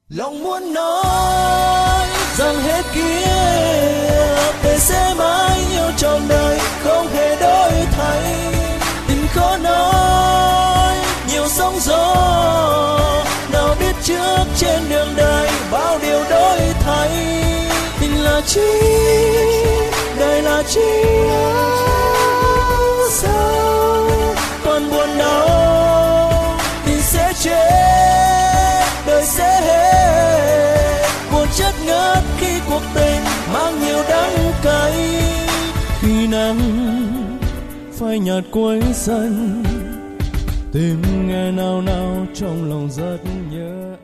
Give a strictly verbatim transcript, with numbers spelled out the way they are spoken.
Lòng muốn nói rằng hết kia để sẽ mãi yêu trọn đời không hề đổi thay. Tình khó nói nhiều sóng gió nào biết trước trên đường đời bao điều đổi thay. Tình là chi đời là chi sao còn buồn đau tình sẽ chết đời sẽ hết buồn chất ngất khi cuộc tình mang nhiều đắng cay. Khi nắng phai nhạt cuối sân tìm nghe nào nào trong lòng rất nhớ